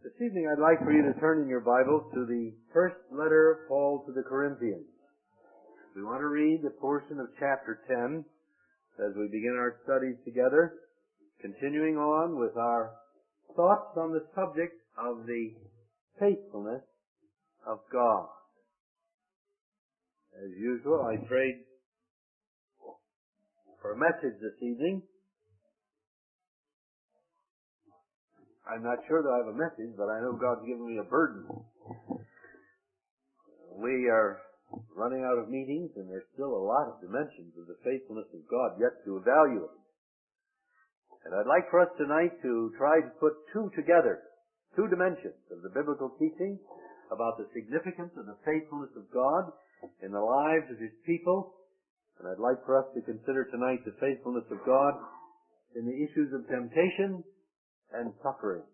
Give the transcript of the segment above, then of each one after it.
This evening I'd like for you to turn in your Bibles to the first letter of Paul to the Corinthians. We want to read a portion of chapter 10 as we begin our studies together, continuing on with our thoughts on the subject of the faithfulness of God. As usual, I prayed for a message this evening. I'm not sure that I have a message, but I know God's given me a burden. We are running out of meetings, and there's still a lot of dimensions of the faithfulness of God yet to evaluate. And I'd like for us tonight to try to put two dimensions of the biblical teaching about the significance of the faithfulness of God in the lives of His people. And I'd like for us to consider tonight the faithfulness of God in the issues of temptation and suffering.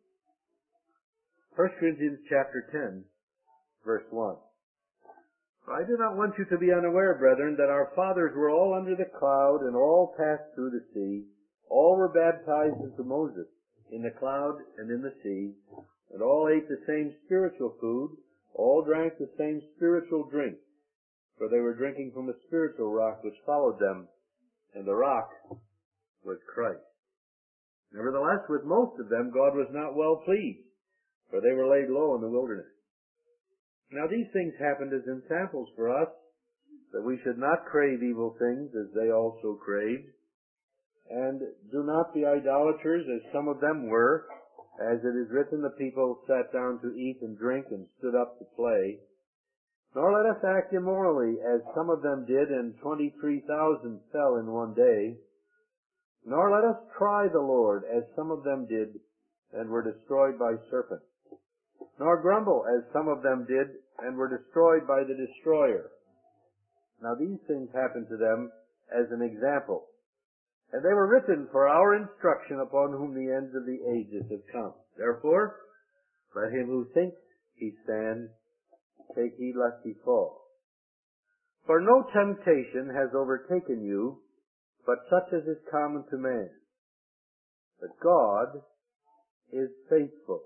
1 Corinthians chapter 10, verse 1. For I do not want you to be unaware, brethren, that our fathers were all under the cloud, and all passed through the sea. All were baptized into Moses in the cloud and in the sea, and all ate the same spiritual food, all drank the same spiritual drink, for they were drinking from a spiritual rock which followed them, and the rock was Christ. Nevertheless, with most of them God was not well pleased, for they were laid low in the wilderness. Now these things happened as in samples for us, that we should not crave evil things as they also craved. And do not be idolaters as some of them were, as it is written, the people sat down to eat and drink and stood up to play. Nor let us act immorally as some of them did, and 23,000 fell in one day. Nor let us try the Lord, as some of them did, and were destroyed by serpents. Nor grumble, as some of them did, and were destroyed by the destroyer. Now these things happened to them as an example, and they were written for our instruction, upon whom the ends of the ages have come. Therefore, let him who thinks he stands take heed lest he fall. For no temptation has overtaken you, but such as is common to man. But God is faithful,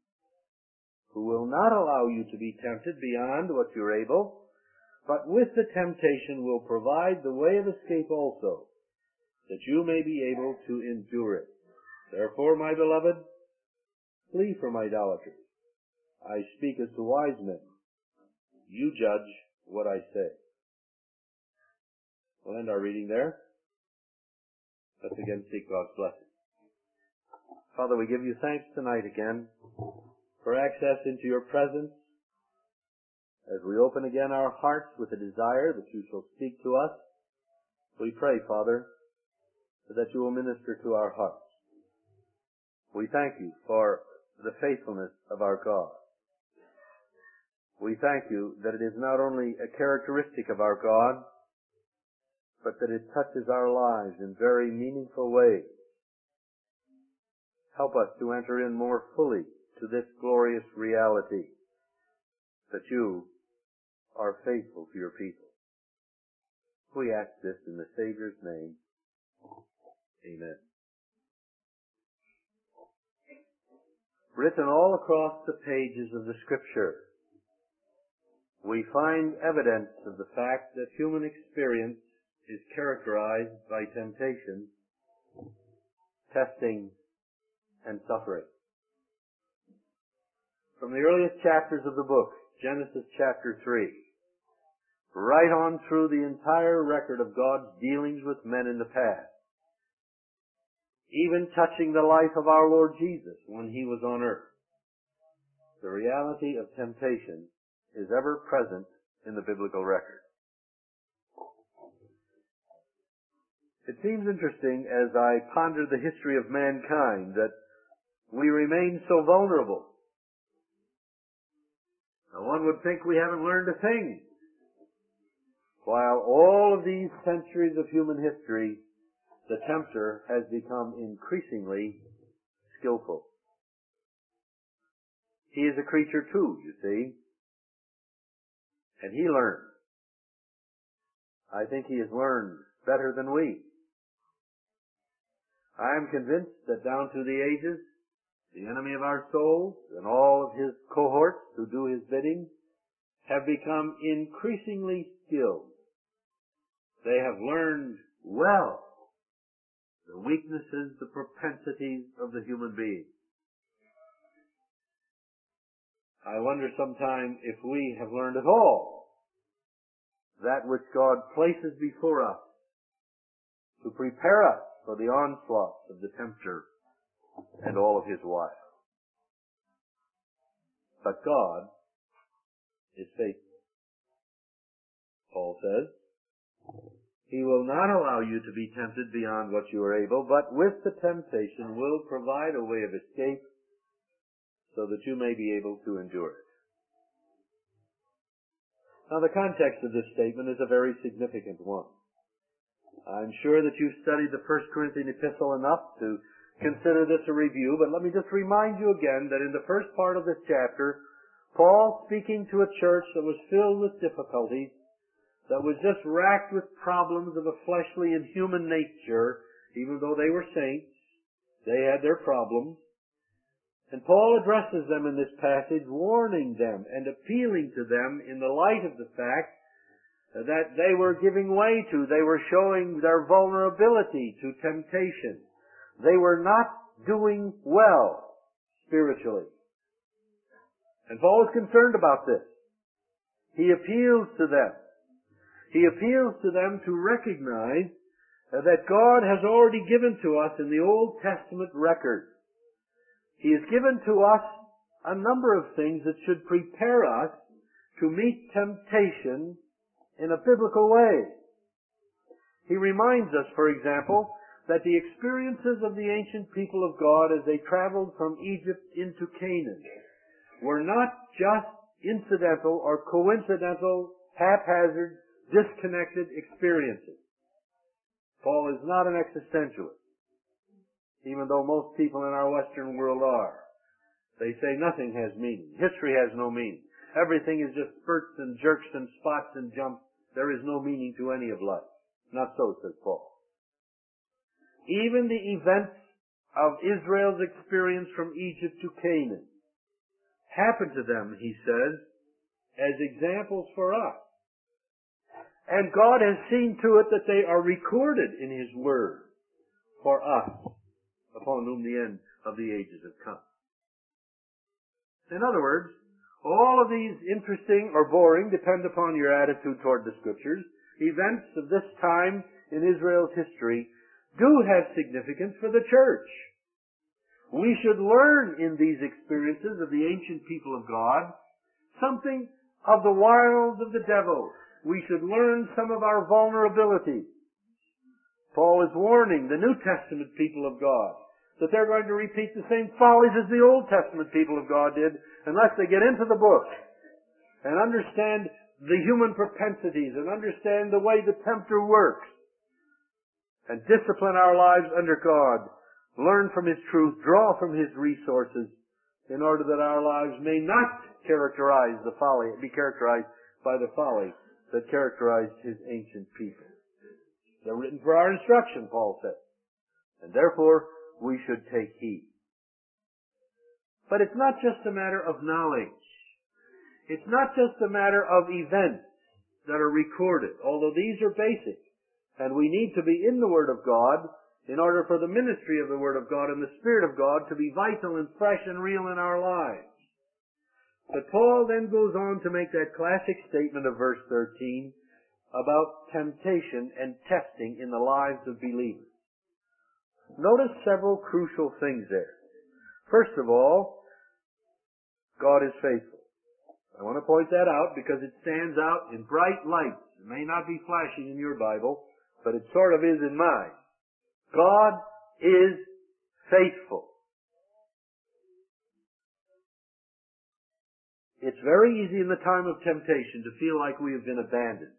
who will not allow you to be tempted beyond what you're able, but with the temptation will provide the way of escape also, that you may be able to endure it. Therefore, my beloved, flee from idolatry. I speak as to wise men. You judge what I say. We'll end our reading there. Let's again seek God's blessing. Father, we give you thanks tonight again for access into your presence as we open again our hearts with a desire that you shall speak to us. We pray, Father, that you will minister to our hearts. We thank you for the faithfulness of our God. We thank you that it is not only a characteristic of our God, but that it touches our lives in very meaningful ways. Help us to enter in more fully to this glorious reality, that you are faithful to your people. We ask this in the Savior's name. Amen. Written all across the pages of the Scripture, we find evidence of the fact that human experience is characterized by temptation, testing, and suffering. From the earliest chapters of the book, Genesis chapter 3, right on through the entire record of God's dealings with men in the past, even touching the life of our Lord Jesus when he was on earth, the reality of temptation is ever present in the biblical record. It seems interesting as I ponder the history of mankind that we remain so vulnerable. Now, one would think we haven't learned a thing, while all of these centuries of human history, the tempter has become increasingly skillful. He is a creature too, you see, and he learns. I think he has learned better than we. I am convinced that down through the ages, the enemy of our souls, and all of his cohorts who do his bidding, have become increasingly skilled. They have learned well the weaknesses, the propensities of the human being. I wonder sometime if we have learned at all that which God places before us to prepare us for the onslaught of the tempter and all of his wiles. But God is faithful. Paul says, He will not allow you to be tempted beyond what you are able, but with the temptation will provide a way of escape so that you may be able to endure it. Now, the context of this statement is a very significant one. I'm sure that you've studied the 1 Corinthian epistle enough to consider this a review, but let me just remind you again that in the first part of this chapter, Paul, speaking to a church that was filled with difficulties, that was just racked with problems of a fleshly and human nature, even though they were saints, they had their problems. And Paul addresses them in this passage, warning them and appealing to them in the light of the fact that they were giving way to, they were showing their vulnerability to temptation. They were not doing well spiritually. And Paul is concerned about this. He appeals to them. He appeals to them to recognize that God has already given to us in the Old Testament record. He has given to us a number of things that should prepare us to meet temptation in a biblical way. He reminds us, for example, that the experiences of the ancient people of God as they traveled from Egypt into Canaan were not just incidental or coincidental, haphazard, disconnected experiences. Paul is not an existentialist, even though most people in our Western world are. They say nothing has meaning. History has no meaning. Everything is just spurts and jerks and spots and jumps. There is no meaning to any of life. Not so, says Paul. Even the events of Israel's experience from Egypt to Canaan happened to them, he says, as examples for us. And God has seen to it that they are recorded in His Word for us, upon whom the end of the ages have come. In other words, all of these interesting or boring, depend upon your attitude toward the Scriptures, events of this time in Israel's history do have significance for the church. We should learn in these experiences of the ancient people of God something of the wiles of the devil. We should learn some of our vulnerability. Paul is warning the New Testament people of God that they're going to repeat the same follies as the Old Testament people of God did unless they get into the book and understand the human propensities and understand the way the tempter works and discipline our lives under God, learn from His truth, draw from His resources in order that our lives may not be characterized by the folly that characterized His ancient people. They're written for our instruction, Paul says, and therefore we should take heed. But it's not just a matter of knowledge. It's not just a matter of events that are recorded, although these are basic, and we need to be in the Word of God in order for the ministry of the Word of God and the Spirit of God to be vital and fresh and real in our lives. But Paul then goes on to make that classic statement of verse 13 about temptation and testing in the lives of believers. Notice several crucial things there. First of all, God is faithful. I want to point that out because it stands out in bright lights. It may not be flashing in your Bible, but it sort of is in mine. God is faithful. It's very easy in the time of temptation to feel like we have been abandoned.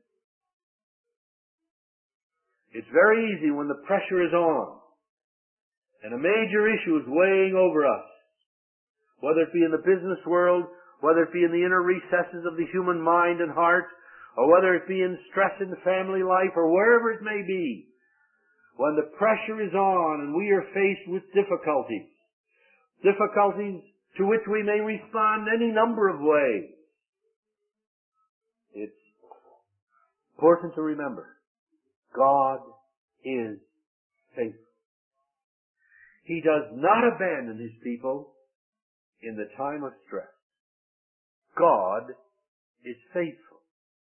It's very easy when the pressure is on and a major issue is weighing over us, whether it be in the business world, whether it be in the inner recesses of the human mind and heart, or whether it be in stress in the family life, or wherever it may be. When the pressure is on and we are faced with difficulties, difficulties to which we may respond any number of ways. It's important to remember, God is faithful. He does not abandon His people in the time of stress. God is faithful.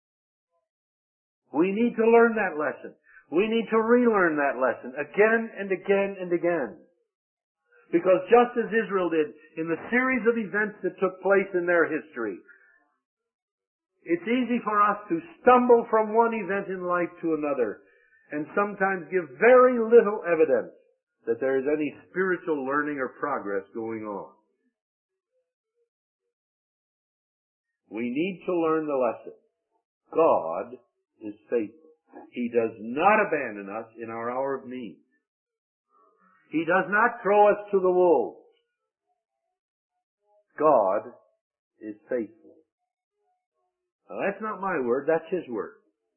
We need to learn that lesson. We need to relearn that lesson again and again and again. Because just as Israel did in the series of events that took place in their history, it's easy for us to stumble from one event in life to another and sometimes give very little evidence that there is any spiritual learning or progress going on. We need to learn the lesson. God is faithful. He does not abandon us in our hour of need. He does not throw us to the wolves. God is faithful. Now that's not my word, that's His word.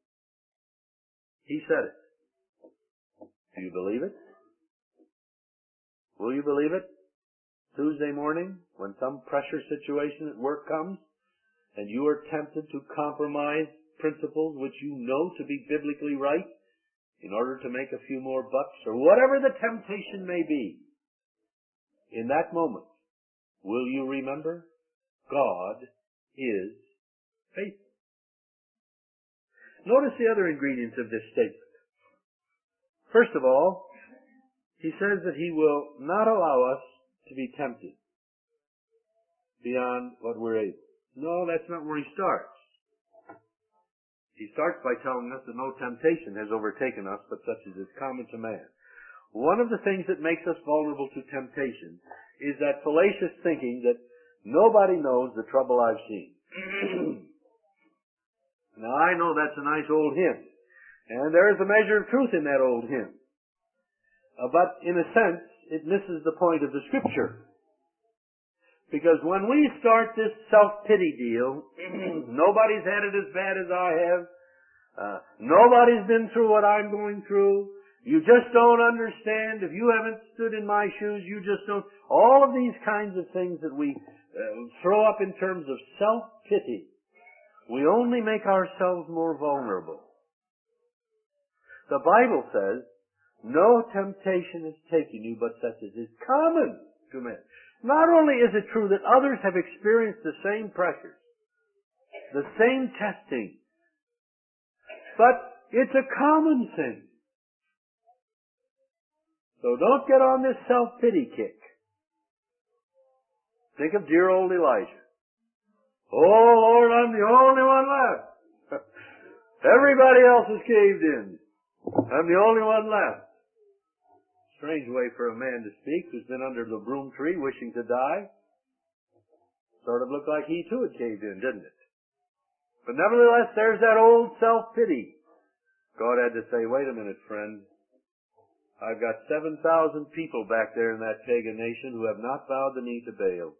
He said it. Do you believe it? Will you believe it? Tuesday morning, when some pressure situation at work comes, and you are tempted to compromise principles which you know to be biblically right in order to make a few more bucks, or whatever the temptation may be, in that moment, will you remember? God is faithful. Notice the other ingredients of this statement. First of all, He says that He will not allow us to be tempted beyond what we're able. No, that's not where He starts. He starts by telling us that no temptation has overtaken us, but such as is common to man. One of the things that makes us vulnerable to temptation is that fallacious thinking that nobody knows the trouble I've seen. Now, I know that's a nice old hymn, and there is a measure of truth in that old hymn. But in a sense, it misses the point of the Scripture. Because when we start this self-pity deal, nobody's had it as bad as I have. Nobody's been through what I'm going through. You just don't understand. If you haven't stood in my shoes, you just don't. All of these kinds of things that we throw up in terms of self-pity, we only make ourselves more vulnerable. The Bible says, no temptation has taken you but such as is common to men. Not only is it true that others have experienced the same pressures, the same testing, but it's a common thing. So don't get on this self-pity kick. Think of dear old Elijah. Oh Lord, I'm the only one left. Everybody else has caved in. I'm the only one left. Strange way for a man to speak who's been under the broom tree wishing to die. Sort of looked like he too had caved in, didn't it? But nevertheless, there's that old self-pity. God had to say, wait a minute, friend. I've got 7,000 people back there in that pagan nation who have not bowed the knee to Baal.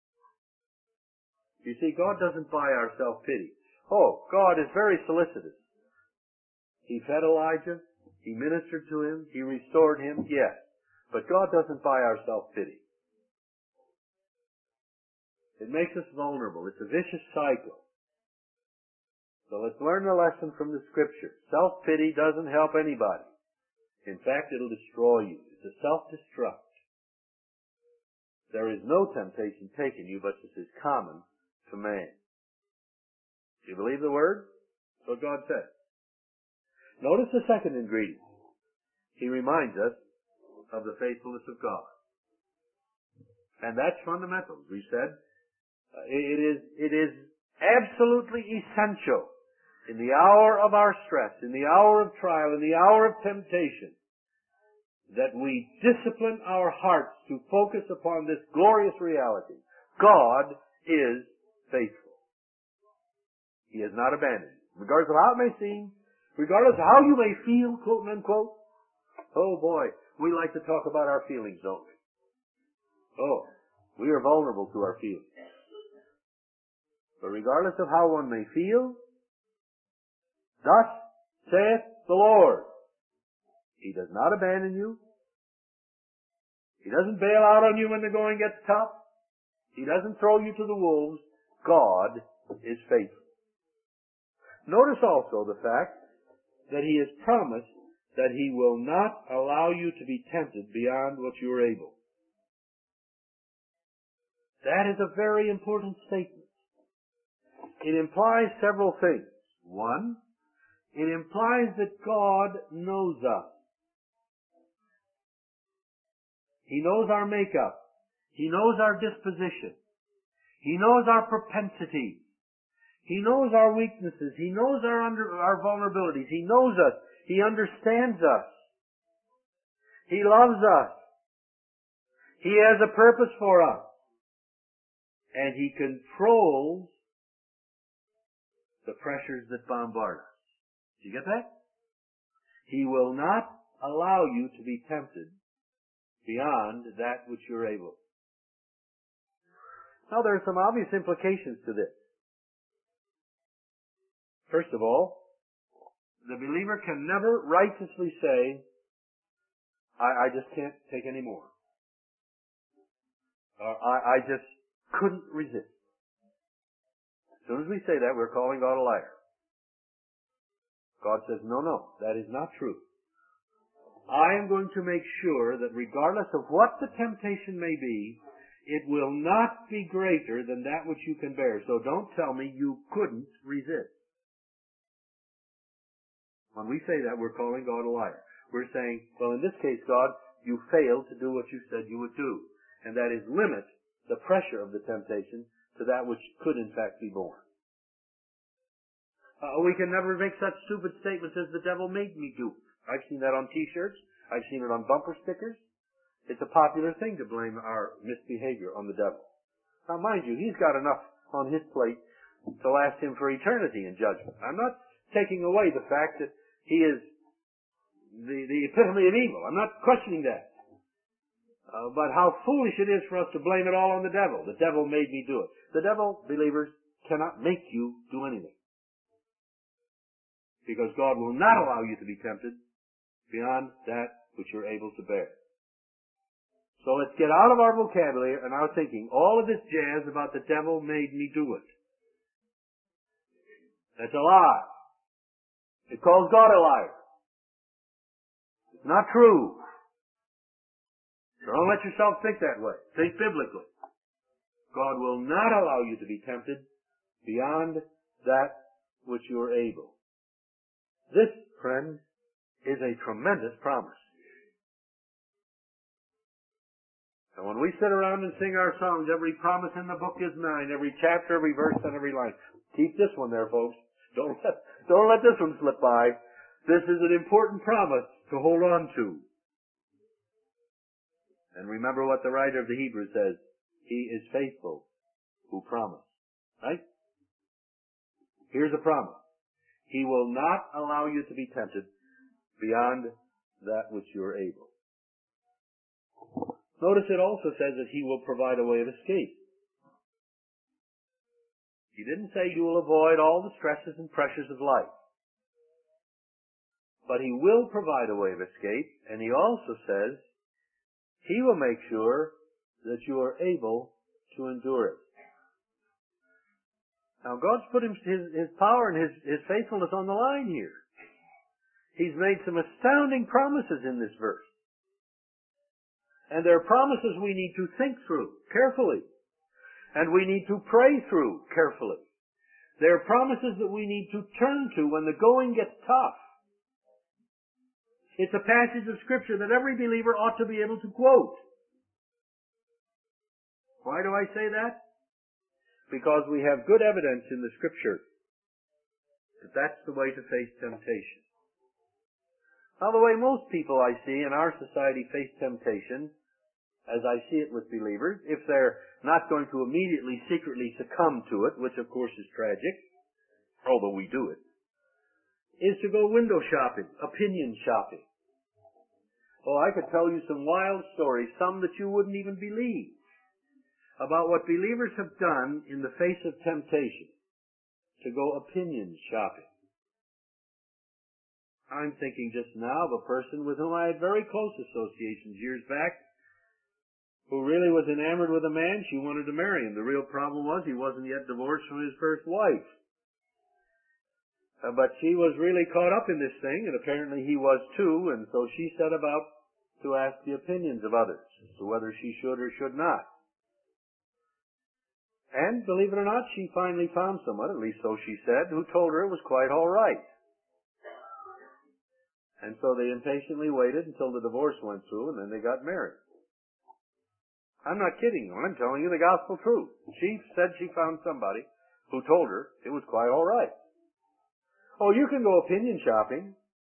You see, God doesn't buy our self-pity. Oh, God is very solicitous. He fed Elijah. He ministered to him. He restored him. Yes. But God doesn't buy our self-pity. It makes us vulnerable. It's a vicious cycle. So let's learn the lesson from the Scripture. Self-pity doesn't help anybody. In fact, it'll destroy you. It's a self-destruct. There is no temptation taken you but this is common to man. Do you believe the Word? That's what God said. Notice the second ingredient. He reminds us of the faithfulness of God. And that's fundamental. As we said, it is absolutely essential in the hour of our stress, in the hour of trial, in the hour of temptation, that we discipline our hearts to focus upon this glorious reality. God is faithful. He has not abandoned you. Regardless of how it may seem, regardless of how you may feel, quote and unquote. Oh boy, we like to talk about our feelings, don't we? Oh, we are vulnerable to our feelings. But regardless of how one may feel, thus saith the Lord. He does not abandon you. He doesn't bail out on you when the going gets tough. He doesn't throw you to the wolves. God is faithful. Notice also the fact that He has promised that He will not allow you to be tempted beyond what you are able. That is a very important statement. It implies several things. One, it implies that God knows us. He knows our makeup. He knows our disposition. He knows our propensities. He knows our weaknesses. He knows our vulnerabilities. He knows us. He understands us. He loves us. He has a purpose for us. And He controls the pressures that bombard us. Do you get that? He will not allow you to be tempted beyond that which you're able. Now, there are some obvious implications to this. First of all, the believer can never righteously say, I just can't take any more. Or I just couldn't resist. As soon as we say that, we're calling God a liar. God says, no, that is not true. I am going to make sure that regardless of what the temptation may be, it will not be greater than that which you can bear. So don't tell me you couldn't resist. When we say that, we're calling God a liar. We're saying, well, in this case, God, you failed to do what you said you would do. And that is limit the pressure of the temptation to that which could in fact be borne. We can never make such stupid statements as the devil made me do. I've seen that on t-shirts. I've seen it on bumper stickers. It's a popular thing to blame our misbehavior on the devil. Now, mind you, he's got enough on his plate to last him for eternity in judgment. I'm not taking away the fact that he is the epitome of evil. I'm not questioning that. But how foolish it is for us to blame it all on the devil. The devil made me do it. The devil, believers, cannot make you do anything. Because God will not allow you to be tempted beyond that which you're able to bear. So let's get out of our vocabulary and our thinking all of this jazz about the devil made me do it. That's a lie. It calls God a liar. It's not true. So don't let yourself think that way. Think biblically. God will not allow you to be tempted beyond that which you are able. This, friend, is a tremendous promise. And when we sit around and sing our songs, every promise in the book is mine, every chapter, every verse, and every line. Keep this one there, folks. Don't let this one slip by. This is an important promise to hold on to. And remember what the writer of the Hebrews says. He is faithful who promised. Right? Here's a promise. He will not allow you to be tempted beyond that which you are able. Notice it also says that He will provide a way of escape. He didn't say you will avoid all the stresses and pressures of life. But He will provide a way of escape, and He also says He will make sure that you are able to endure it. Now, God's put His power and His faithfulness on the line here. He's made some astounding promises in this verse. And they're promises we need to think through carefully. And we need to pray through carefully. They're promises that we need to turn to when the going gets tough. It's a passage of Scripture that every believer ought to be able to quote. Why do I say that? Because we have good evidence in the Scripture that that's the way to face temptation. Now, the way most people I see in our society face temptation, as I see it with believers, if they're not going to immediately secretly succumb to it, which of course is tragic, although we do it, is to go window shopping, opinion shopping. Oh, I could tell you some wild stories, some that you wouldn't even believe, about what believers have done in the face of temptation to go opinion shopping. I'm thinking just now of a person with whom I had very close associations years back, who really was enamored with a man. She wanted to marry him. The real problem was he wasn't yet divorced from his first wife. But she was really caught up in this thing, and apparently he was too, and so she set about to ask the opinions of others as to whether she should or should not. And, believe it or not, she finally found someone, at least so she said, who told her it was quite all right. And so they impatiently waited until the divorce went through, and then they got married. I'm not kidding you. I'm telling you the gospel truth. She said she found somebody who told her it was quite all right. Oh, you can go opinion shopping.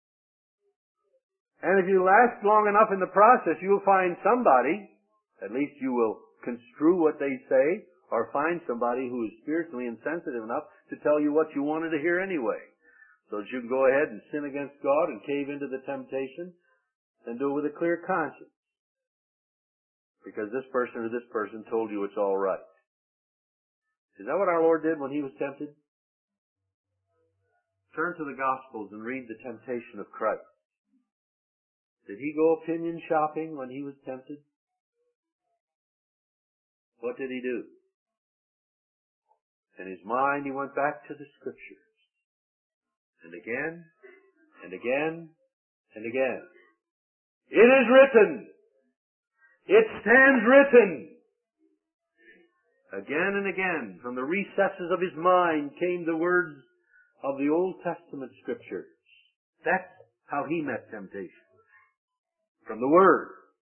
And if you last long enough in the process, you'll find somebody, at least you will construe what they say, or find somebody who is spiritually insensitive enough to tell you what you wanted to hear anyway. So that you can go ahead and sin against God and cave into the temptation and do it with a clear conscience. Because this person or this person told you it's all right. Is that what our Lord did when He was tempted? Turn to the Gospels and read the temptation of Christ. Did He go opinion shopping when He was tempted? What did He do? In His mind, He went back to the Scriptures. And again, and again, and again. It is written! It stands written! Again and again, from the recesses of His mind came the words of the Old Testament Scriptures. That's how He met temptation. From the Word.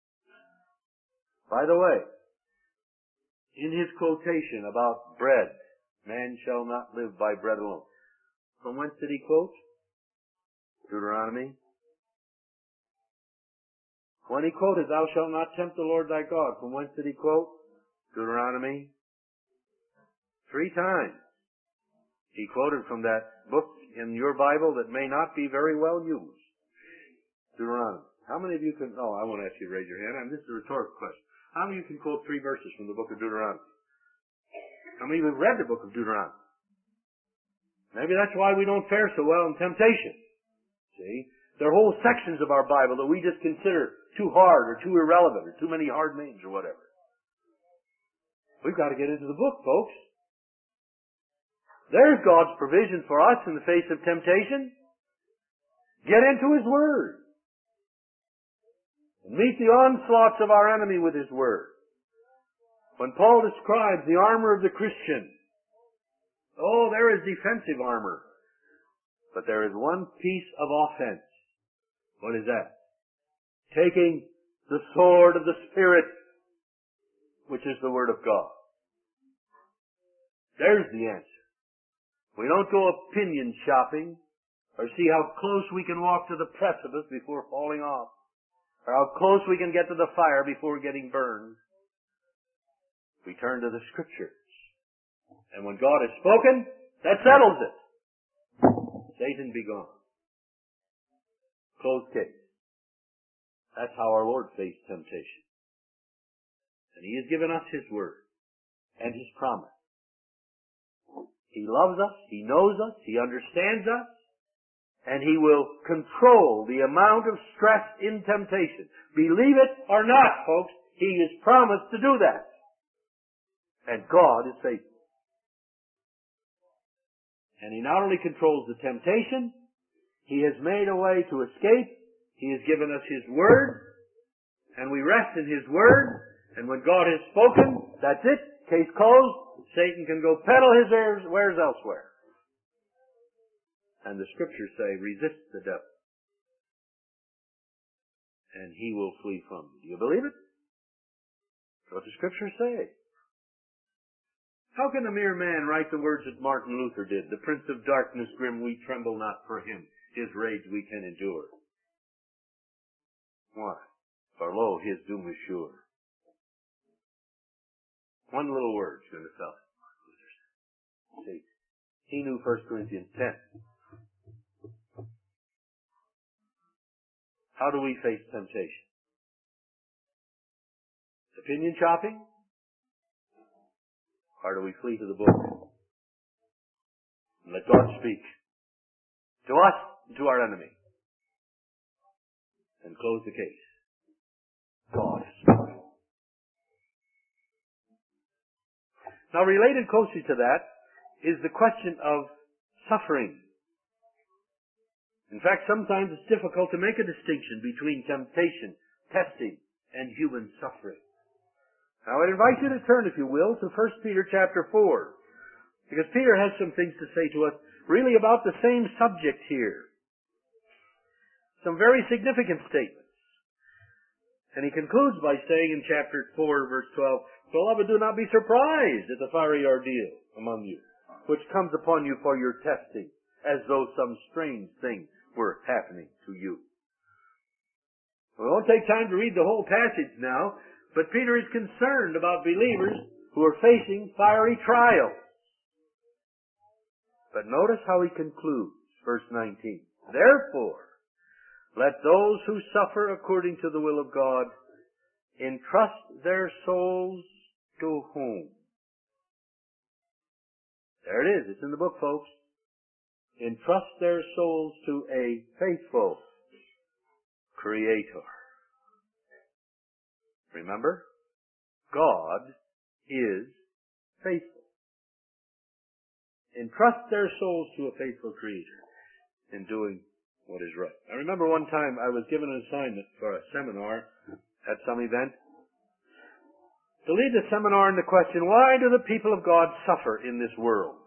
By the way, in His quotation about bread, man shall not live by bread alone. From whence did He quote? Deuteronomy. When He quoted, thou shalt not tempt the Lord thy God, from whence did He quote? Deuteronomy. 3 times. He quoted from that book in your Bible that may not be very well used. Deuteronomy. How many of you can, I won't ask you to raise your hand. This is a rhetorical question. How many of you can quote 3 verses from the book of Deuteronomy? How many of you have read the book of Deuteronomy? Maybe that's why we don't fare so well in temptation. See? There are whole sections of our Bible that we just consider too hard or too irrelevant or too many hard names or whatever. We've got to get into the book, folks. There's God's provision for us in the face of temptation. Get into His Word. And meet the onslaughts of our enemy with His Word. When Paul describes the armor of the Christian, there is defensive armor. But there is one piece of offense. What is that? Taking the sword of the Spirit, which is the Word of God. There's the answer. We don't go opinion shopping or see how close we can walk to the precipice before falling off, or how close we can get to the fire before getting burned. We turn to the Scriptures. And when God has spoken, that settles it. Satan be gone. Closed case. That's how our Lord faced temptation. And He has given us His Word and His promise. He loves us, He knows us, He understands us, and He will control the amount of stress in temptation. Believe it or not, folks, He has promised to do that. And God is faithful. And He not only controls the temptation, He has made a way to escape. He has given us His Word, and we rest in His Word, and when God has spoken, that's it, case closed. Satan can go peddle his wares elsewhere. And the Scriptures say, resist the devil, and he will flee from you. Do you believe it? That's what the Scriptures say. How can a mere man write the words that Martin Luther did? The Prince of Darkness grim, we tremble not for him. His rage we can endure. Why? For lo, his doom is sure. One little word is going to sell it. See, he knew 1 Corinthians 10. How do we face temptation? Opinion shopping? Or do we flee to the book and let God speak to us and to our enemy and close the case? God has spoken. Now, related closely to that is the question of suffering. In fact, sometimes it's difficult to make a distinction between temptation, testing, and human suffering. Now, I'd invite you to turn, if you will, to 1 Peter chapter 4, because Peter has some things to say to us really about the same subject here. Some very significant statements. And he concludes by saying in chapter 4, verse 12, "Beloved, do not be surprised at the fiery ordeal among you, which comes upon you for your testing, as though some strange thing were happening to you." We won't take time to read the whole passage now, but Peter is concerned about believers who are facing fiery trials. But notice how he concludes, verse 19. "Therefore, let those who suffer according to the will of God entrust their souls to whom?" There it is. It's in the book, folks. Entrust their souls to a faithful Creator. Remember, God is faithful. Entrust their souls to a faithful Creator in doing what is right. I remember one time I was given an assignment for a seminar at some event to lead the seminar in the question, why do the people of God suffer in this world?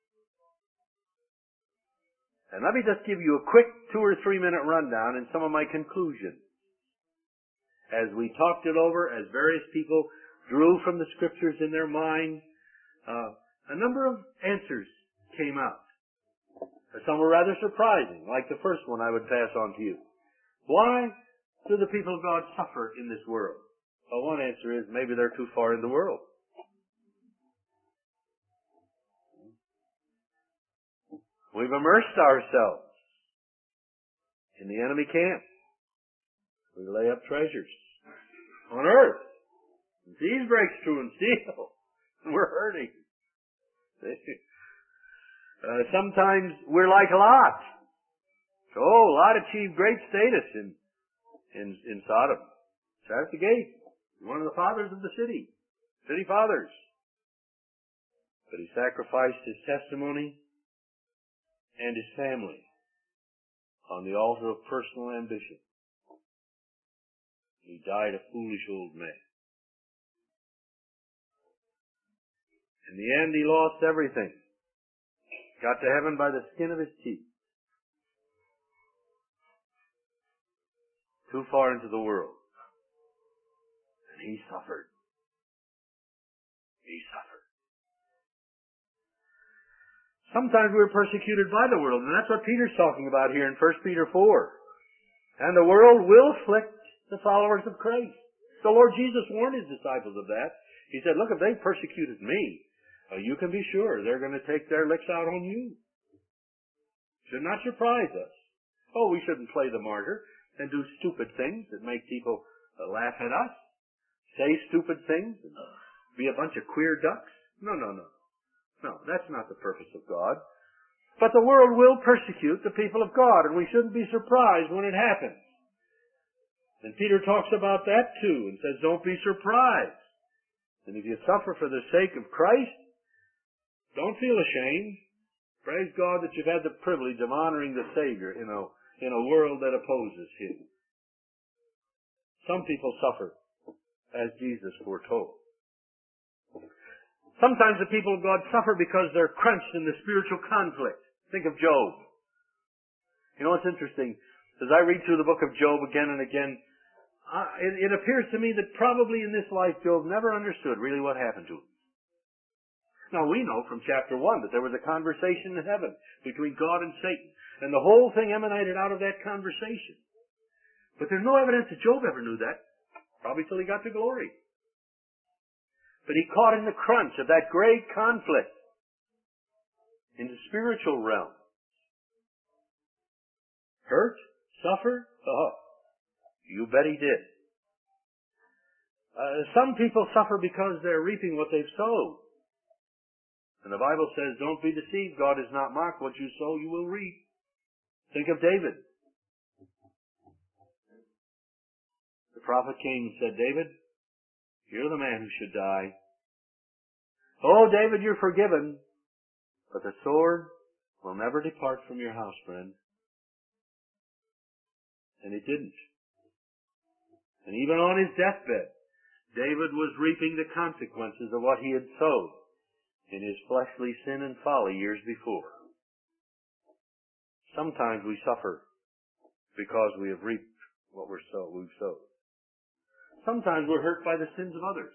And let me just give you a quick 2 or 3 minute rundown in some of my conclusions. As we talked it over, as various people drew from the Scriptures in their mind, a number of answers came out. Some were rather surprising, like the first one I would pass on to you. Why do the people of God suffer in this world? Well, one answer is maybe they're too far in the world. We've immersed ourselves in the enemy camp. We lay up treasures on earth. And thieves break through and steal. We're hurting. Sometimes we're like Lot. Lot achieved great status in Sodom. Sat at the gate. One of the fathers of the city fathers. But he sacrificed his testimony and his family on the altar of personal ambition. He died a foolish old man. In the end, he lost everything. Got to heaven by the skin of his teeth. Too far into the world. And he suffered. He suffered. Sometimes we're persecuted by the world, and that's what Peter's talking about here in 1 Peter 4. And the world will afflict the followers of Christ. The Lord Jesus warned his disciples of that. He said, look, if they persecuted me, you can be sure they're going to take their licks out on you. Should not surprise us. We shouldn't play the martyr and do stupid things that make people laugh at us. Say stupid things and be a bunch of queer ducks. No, that's not the purpose of God. But the world will persecute the people of God, and we shouldn't be surprised when it happens. And Peter talks about that too, and says, don't be surprised. And if you suffer for the sake of Christ, don't feel ashamed. Praise God that you've had the privilege of honoring the Savior in a world that opposes Him. Some people suffer, as Jesus foretold. Sometimes the people of God suffer because they're crunched in the spiritual conflict. Think of Job. You know what's interesting? As I read through the book of Job again and again, it appears to me that probably in this life Job never understood really what happened to him. Now we know from chapter 1 that there was a conversation in heaven between God and Satan, and the whole thing emanated out of that conversation. But there's no evidence that Job ever knew that, probably till he got to glory. But he caught in the crunch of that great conflict in the spiritual realm. Hurt? Suffer? You bet he did. Some people suffer because they're reaping what they've sowed. And the Bible says, don't be deceived. God is not mocked. What you sow, you will reap. Think of David. The prophet came and said, David, you're the man who should die. Oh, David, you're forgiven, but the sword will never depart from your house, friend. And it didn't. And even on his deathbed, David was reaping the consequences of what he had sowed in his fleshly sin and folly years before. Sometimes we suffer because we have reaped what we've sowed. Sometimes we're hurt by the sins of others.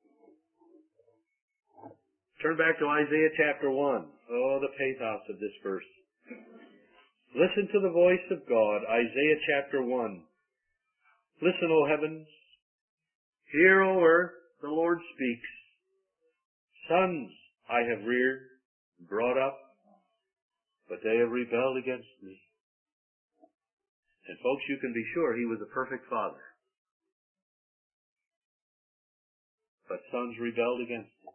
Turn back to Isaiah chapter 1. Oh, the pathos of this verse. Listen to the voice of God, Isaiah chapter 1. Listen, O heavens. Hear, O earth, the Lord speaks. Sons I have reared, brought up, but they have rebelled against me. And folks, you can be sure he was a perfect father. But sons rebelled against him.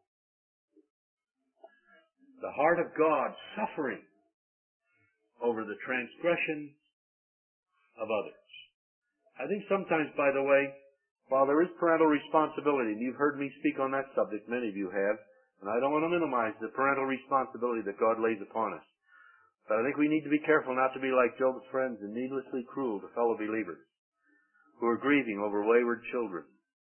The heart of God suffering over the transgression of others. I think sometimes, by the way, while there is parental responsibility, and you've heard me speak on that subject, many of you have, and I don't want to minimize the parental responsibility that God lays upon us. But I think we need to be careful not to be like Job's friends and needlessly cruel to fellow believers who are grieving over wayward children.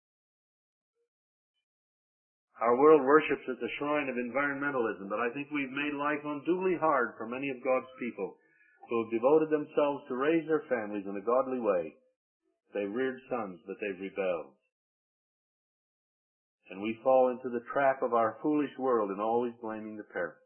Our world worships at the shrine of environmentalism, but I think we've made life unduly hard for many of God's people who have devoted themselves to raise their families in a godly way. They've reared sons, but they've rebelled. And we fall into the trap of our foolish world in always blaming the parents.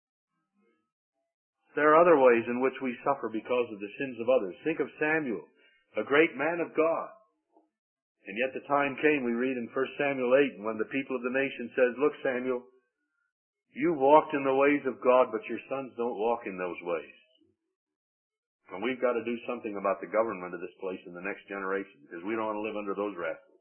There are other ways in which we suffer because of the sins of others. Think of Samuel, a great man of God. And yet the time came, we read in 1 Samuel 8, when the people of the nation says, look, Samuel, you've walked in the ways of God, but your sons don't walk in those ways. And we've got to do something about the government of this place in the next generation, because we don't want to live under those rascals.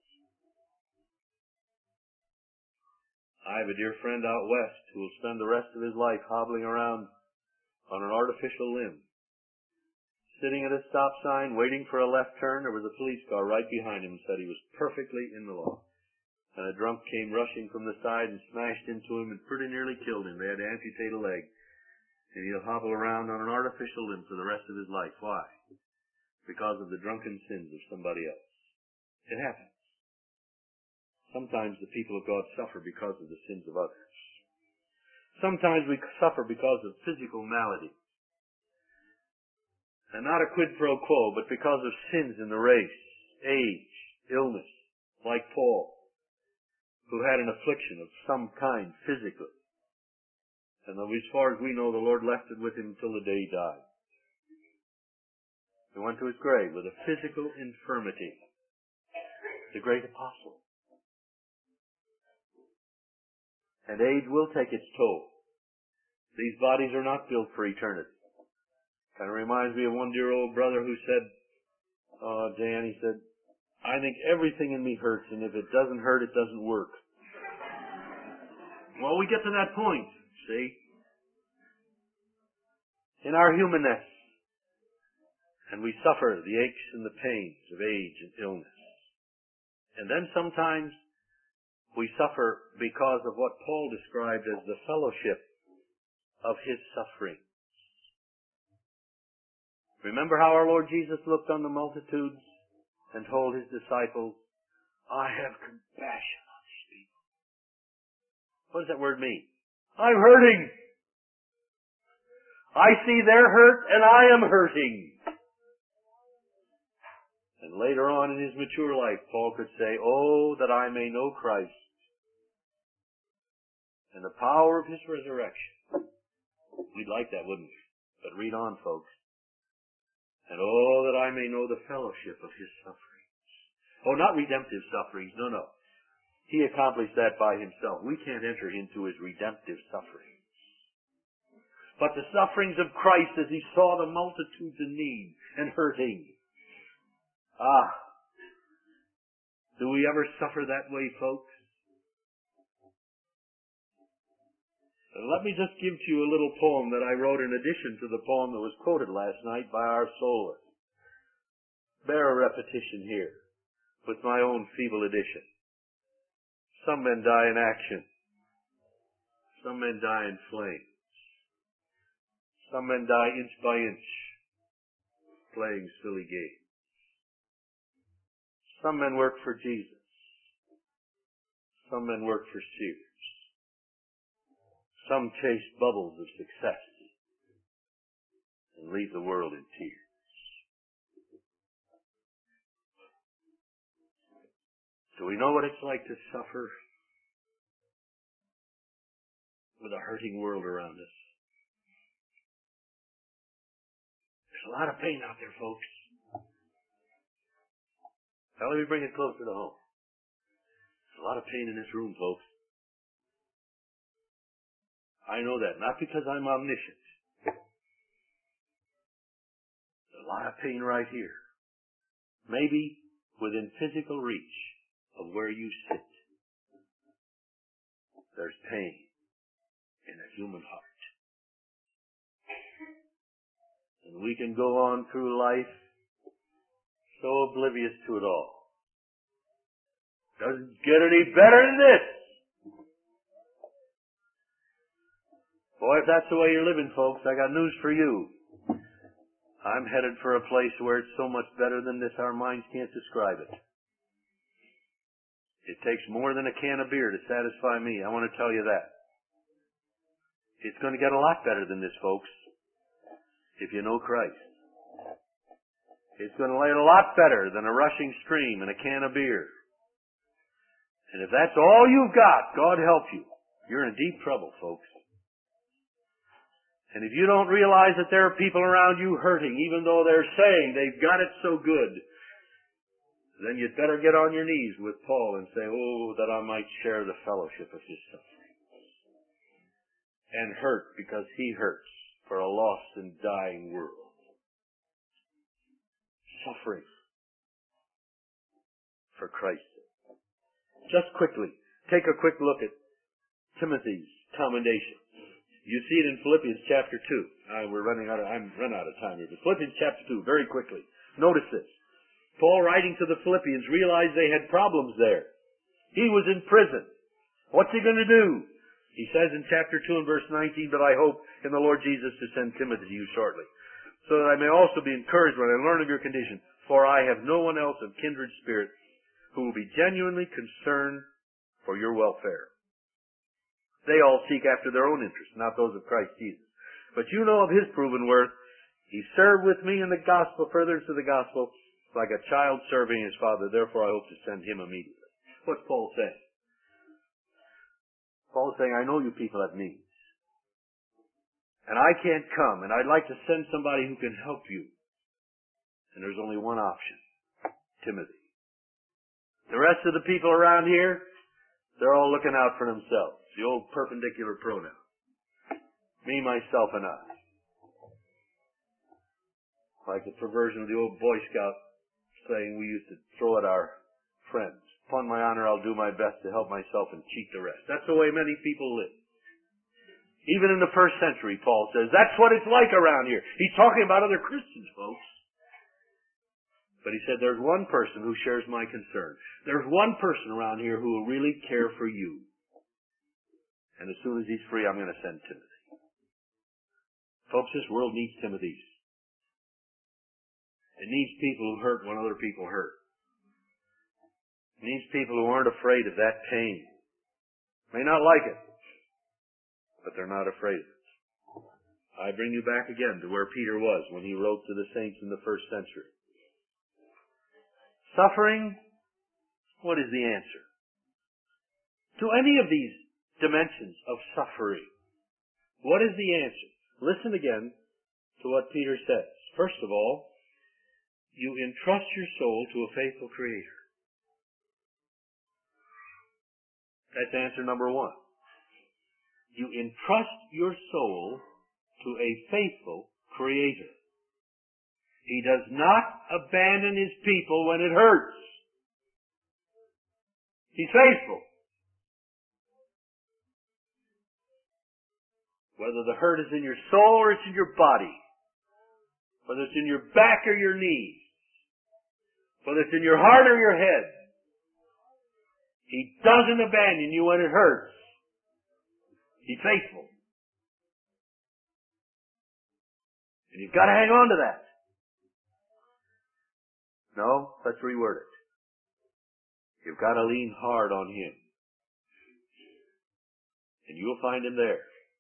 I have a dear friend out west who will spend the rest of his life hobbling around on an artificial limb. Sitting at a stop sign, waiting for a left turn, there was a police car right behind him and said he was perfectly in the law. And a drunk came rushing from the side and smashed into him and pretty nearly killed him. They had to amputate a leg. And he'll hobble around on an artificial limb for the rest of his life. Why? Because of the drunken sins of somebody else. It happens. Sometimes the people of God suffer because of the sins of others. Sometimes we suffer because of physical malady. And not a quid pro quo, but because of sins in the race, age, illness, like Paul, who had an affliction of some kind physically. And as far as we know, the Lord left it with him until the day he died. He went to his grave with a physical infirmity. The great apostle. And age will take its toll. These bodies are not built for eternity. Kind of reminds me of one dear old brother who said, Dan, he said, I think everything in me hurts, and if it doesn't hurt, it doesn't work. Well, we get to that point, see? In our humanness. And we suffer the aches and the pains of age and illness. And then sometimes we suffer because of what Paul described as the fellowship of his suffering. Remember how our Lord Jesus looked on the multitudes and told his disciples, I have compassion on these people. What does that word mean? I'm hurting. I see they're hurt and I am hurting. And later on in his mature life, Paul could say, oh, that I may know Christ and the power of his resurrection. We'd like that, wouldn't we? But read on, folks. And oh, that I may know the fellowship of his sufferings. Oh, not redemptive sufferings. No, no. He accomplished that by himself. We can't enter into his redemptive sufferings. But the sufferings of Christ as he saw the multitudes in need and hurting. Ah. Do we ever suffer that way, folks? Let me just give to you a little poem that I wrote in addition to the poem that was quoted last night by our soloist. Bear a repetition here with my own feeble edition. Some men die in action. Some men die in flames. Some men die inch by inch, playing silly games. Some men work for Jesus. Some men work for Sears. Some chase bubbles of success and leave the world in tears. Do we know what it's like to suffer with a hurting world around us? There's a lot of pain out there, folks. Now let me bring it closer to home. There's a lot of pain in this room, folks. I know that, not because I'm omniscient. There's a lot of pain right here. Maybe within physical reach of where you sit. There's pain in a human heart. And we can go on through life so oblivious to it all. Doesn't get any better than this. Boy, if that's the way you're living, folks, I got news for you. I'm headed for a place where it's so much better than this our minds can't describe it. It takes more than a can of beer to satisfy me. I want to tell you that. It's going to get a lot better than this, folks, if you know Christ. It's going to lay a lot better than a rushing stream and a can of beer. And if that's all you've got, God help you. You're in deep trouble, folks. And if you don't realize that there are people around you hurting, even though they're saying they've got it so good, then you'd better get on your knees with Paul and say, oh, that I might share the fellowship of his sufferings. And hurt because he hurts for a lost and dying world. Suffering for Christ's sake. Just quickly, take a quick look at Timothy's commendation. You see it in Philippians chapter 2. I'm run out of time here. But Philippians chapter 2, very quickly. Notice this. Paul, writing to the Philippians, realized they had problems there. He was in prison. What's he going to do? He says in chapter 2 and verse 19, but I hope in the Lord Jesus to send Timothy to you shortly, so that I may also be encouraged when I learn of your condition. For I have no one else of kindred spirit who will be genuinely concerned for your welfare. They all seek after their own interests, not those of Christ Jesus. But you know of his proven worth. He served with me in the gospel, furtherance of the gospel, like a child serving his father. Therefore I hope to send him immediately. What's Paul saying? Paul's saying, I know you people have needs. And I can't come, and I'd like to send somebody who can help you. And there's only one option. Timothy. The rest of the people around here, they're all looking out for themselves. The old perpendicular pronoun. Me, myself, and I. Like the perversion of the old Boy Scout saying we used to throw at our friends. Upon my honor, I'll do my best to help myself and cheat the rest. That's the way many people live. Even in the first century, Paul says, that's what it's like around here. He's talking about other Christians, folks. But he said, there's one person who shares my concern. There's one person around here who will really care for you. And as soon as he's free, I'm going to send Timothy. Folks, this world needs Timothys. It needs people who hurt when other people hurt. It needs people who aren't afraid of that pain. May not like it, but they're not afraid of it. I bring you back again to where Peter was when he wrote to the saints in the first century. Suffering, what is the answer? To any of these dimensions of suffering, what is the answer? Listen again to what Peter says. First of all, you entrust your soul to a faithful Creator. That's answer number one. You entrust your soul to a faithful Creator. He does not abandon his people when it hurts. He's faithful. Whether the hurt is in your soul or it's in your body. Whether it's in your back or your knees. Whether it's in your heart or your head. He doesn't abandon you when it hurts. He's faithful. And you've got to hang on to that. No, let's reword it. You've got to lean hard on Him. And you'll find Him there.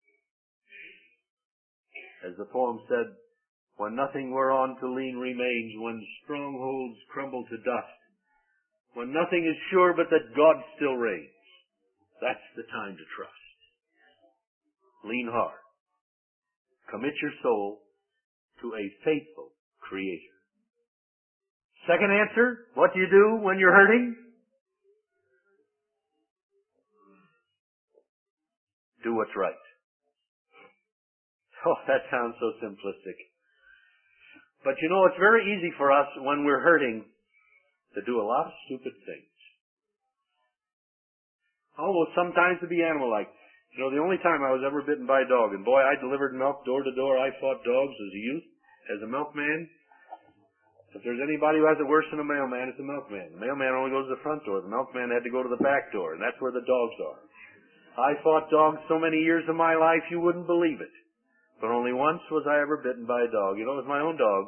As the poem said, when nothing whereon to lean remains, when strongholds crumble to dust, when nothing is sure but that God still reigns, that's the time to trust. Lean hard. Commit your soul to a faithful Creator. Second answer, what do you do when you're hurting? Do what's right. Oh, that sounds so simplistic. But you know, it's very easy for us when we're hurting to do a lot of stupid things. Almost sometimes to be animal-like. You know, the only time I was ever bitten by a dog, and boy, I delivered milk door to door. I fought dogs as a youth, as a milkman. If there's anybody who has it worse than a mailman, it's a milkman. The mailman only goes to the front door. The milkman had to go to the back door, and that's where the dogs are. I fought dogs so many years of my life, you wouldn't believe it. But only once was I ever bitten by a dog. You know, it was my own dog.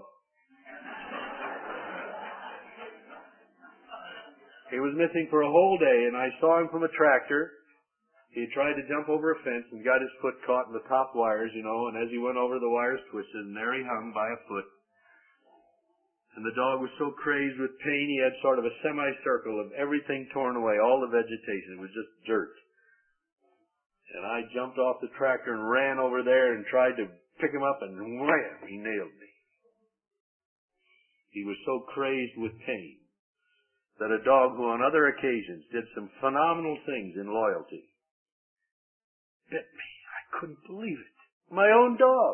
He was missing for a whole day, and I saw him from a tractor. He had tried to jump over a fence and got his foot caught in the top wires, you know, and as he went over, the wires twisted, and there he hung by a foot. And the dog was so crazed with pain, he had sort of a semicircle of everything torn away, all the vegetation. It was just dirt. And I jumped off the tractor and ran over there and tried to pick him up, and wham, he nailed me. He was so crazed with pain that a dog who on other occasions did some phenomenal things in loyalty bit me. I couldn't believe it. My own dog.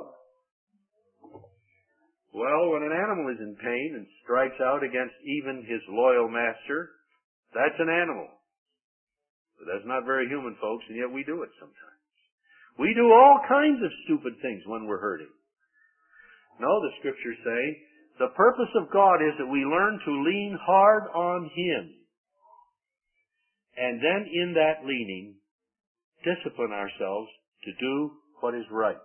Well, when an animal is in pain and strikes out against even his loyal master, that's an animal. But that's not very human, folks, and yet we do it sometimes. We do all kinds of stupid things when we're hurting. No, the Scriptures say, the purpose of God is that we learn to lean hard on Him. And then in that leaning, discipline ourselves to do what is right.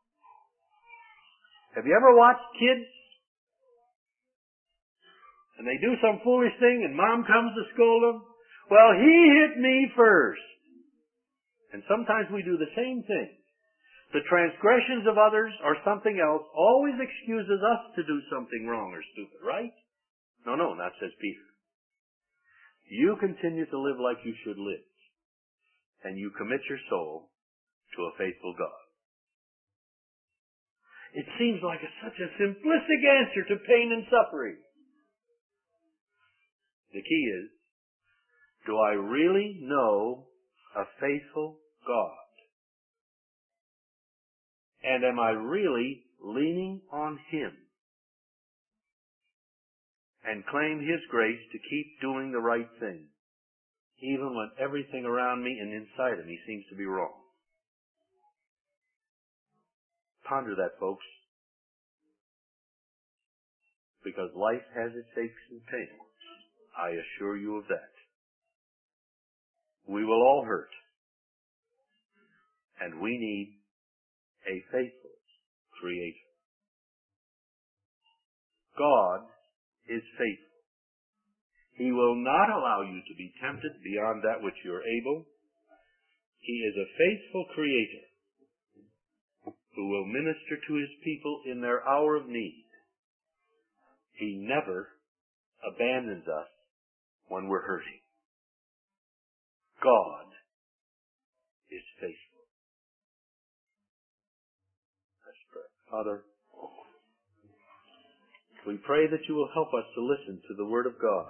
Have you ever watched kids? And they do some foolish thing and Mom comes to scold them? Well, he hit me first. And sometimes we do the same thing. The transgressions of others or something else always excuses us to do something wrong or stupid, right? No, not says Peter. You continue to live like you should live. And you commit your soul to a faithful God. It seems like such a simplistic answer to pain and suffering. The key is, do I really know a faithful God? And am I really leaning on Him? And claim His grace to keep doing the right thing, even when everything around me and inside of me seems to be wrong. Ponder that, folks. Because life has its aches and pains. I assure you of that. We will all hurt. And we need a faithful Creator. God is faithful. He will not allow you to be tempted beyond that which you are able. He is a faithful Creator who will minister to His people in their hour of need. He never abandons us when we're hurting. God is faithful. Let's pray. Father, we pray that you will help us to listen to the Word of God.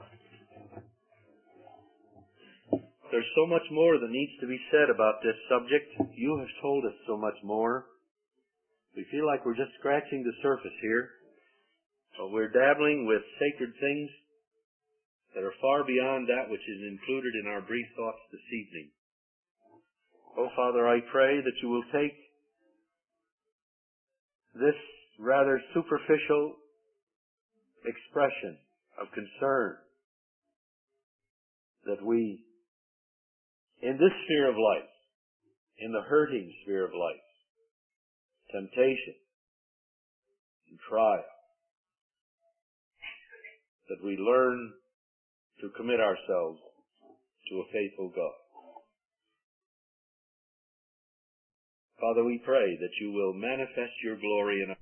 There's so much more that needs to be said about this subject. You have told us so much more. We feel like we're just scratching the surface here. But we're dabbling with sacred things that are far beyond that which is included in our brief thoughts this evening. Oh, Father, I pray that you will take this rather superficial expression of concern that we, in this sphere of life, in the hurting sphere of life, temptation and trial, that we learn to commit ourselves to a faithful God. Father, we pray that you will manifest your glory in our